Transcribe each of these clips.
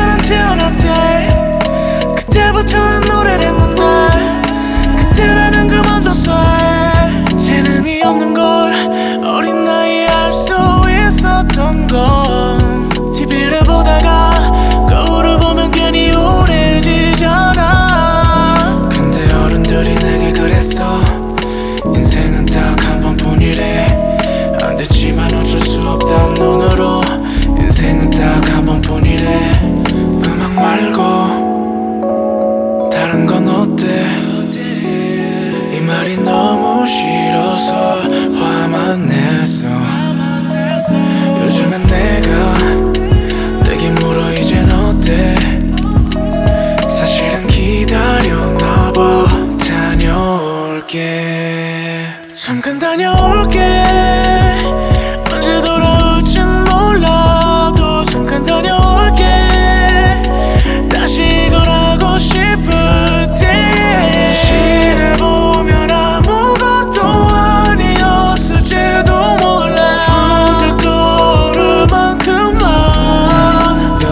난 태어났대. 그때부터는 노래를 했는데 그때라는 그만뒀어. 재능이 없는 걸 어린 나이에 알 수 있었던 건 TV를 보다가 거울을 보면 괜히 우울해지잖아. 근데 어른들이 내게 그랬어. 인생은 딱 한 번뿐이래. 안 됐지만 어쩔 수 없단 눈으로. 인생은 딱 한 번뿐이래. 음악 말고 다른 건 어때? 이 말이 너무 싫어서 화만 냈어. 요즘엔 내게 물어 이젠 어때? 사실은 기다렸나 봐. 다녀올게. 잠깐 다녀올게. 언제 돌아올진 몰라도 잠깐 다녀올게. 다시 이걸 하고 싶을 때 지내보면 아무것도 아니었을지도 몰라. 문득 떠오를 만큼만.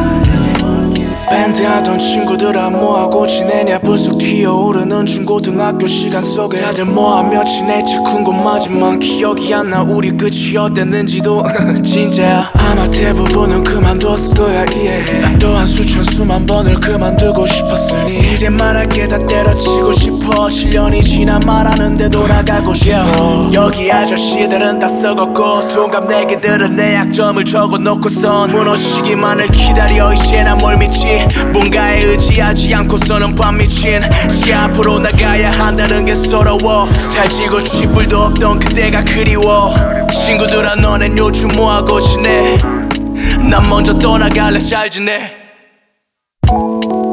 밴드 하던 친구들 안 뭐하고 지내냐. 불쑥 튀어오르는 중고등학교 시간 속에 다들 뭐하며 지냈지 궁금하지만 기억이 안 나. 우리 끝이 어땠는지도. 진짜야. 아마 대부분은 그만뒀을 거야. 이해해. 난 또한 수천 수만 번을 그만두고 싶었으니 이제 말할 게 다 때려치고 싶어. 7년이 지나 말하는데 돌아가고 싶어. 여기 아저씨들은 다 썩었고 동갑내기들은 내 약점을 적어놓고선 무너지기만을 기다려. 이제 난 뭘 믿지. 뭔가에 의지하지 않고서는 반 미친. 시 앞으로 나가야 한다는 게 서러워. 살찌고 쥐뿔도 없던 그때가 그리워. 친구들아 너넨 요즘 뭐하고 지내? 난 먼저 떠나갈래. 잘 지내.